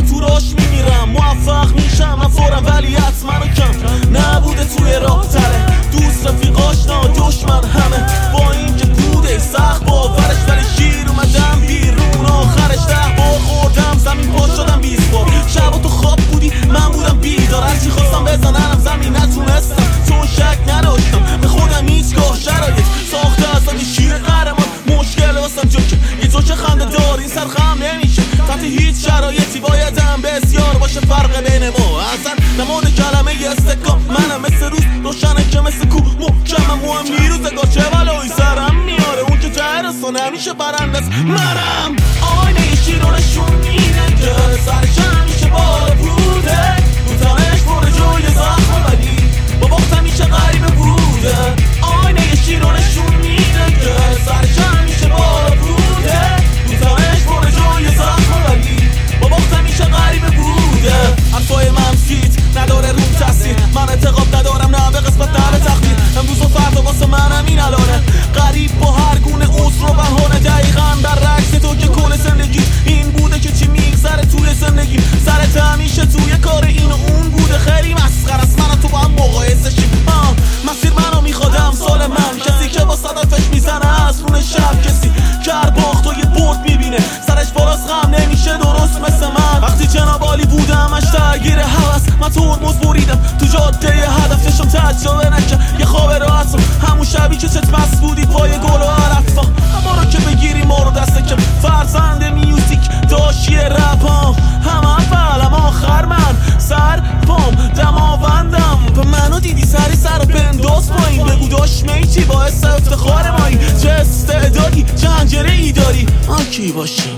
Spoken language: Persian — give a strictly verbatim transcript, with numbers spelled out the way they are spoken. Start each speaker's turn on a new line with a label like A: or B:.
A: تو راش میمیرم، موفق میشم من فورم ولی حتما کم نبوده توی راه تره. دوست رفیق آشنا دشمن همه با اینکه بوده سخت باورش، ولی شیر اومدم بیرون آخرش. ده بار خوردم زمین پا شدم بیست بار. شب تو خواب بودی من بودم بیدار، هرچی خواستم بزنم زمین نتونستم چون شک نداشتم به خودم هیچگاه. شرایط ساخته از آن شیر قهرمان، مشکل واسم جوکه یه جوکه خنده دار این سر خم نمیشه تحت هیچ شرایطی. بایدم بسیار باشه فرق بین ما، اصلا نماد کلمه یه استکا منم مثل روز روشنه که مثل کو محکمم و هم میروزگار چه بلایی سرم میاره. اون که ته رسانه همیشه برنده است منم. آینه شیر رو نشون میده که سرش همیشه بالا بوده، تو تنش پر جوی زخم ولی با وقت همیشه غریبه بوده. آینه شیر رو نشون میده که سرش همیشه بالا بوده، تو تنش پر جوی زخم ولی با وقت همیشه غریبه بوده. حرفای منفیت نداره روم تاثیر، من اعتقاد ندارم نه به قسمت نه به تقدیر. امروز و فردا واسه منم این الانه، غریب با هر گونه عذر و بهانه. دقیقاً برعکس تو که کل زندگی این بوده که چی میگذره توی زندگی، سرت همیشه توی کار این و اون بوده. خیلی مسخره است من تو با هم مقایسه شیم. مسیر منو میخوادم سال من، کسی که با صدفش میزنه از رون شب، کسی که هر باخت و یه برد میبینه سرش باراز غم نمیشه درست مثل من. وقتی جناب عالی بودم اش درگیر هوس، من ترمز بریدم تو جاده هدف، چشم تجربه نکه یه خواب راحت همون شبی که چت مست بودی پای گل و عرفا. اما رو که بگیری ما رو دست کم فرزند میوزیک داشی رپام، هم اول هم آخر من سر پام دماوندم. به منو دیدی سری سر و بنداز پایین، بگو داش میچی باعث افتخار مایی، چه استعدادی چه انجره ای داری آن کی باشی.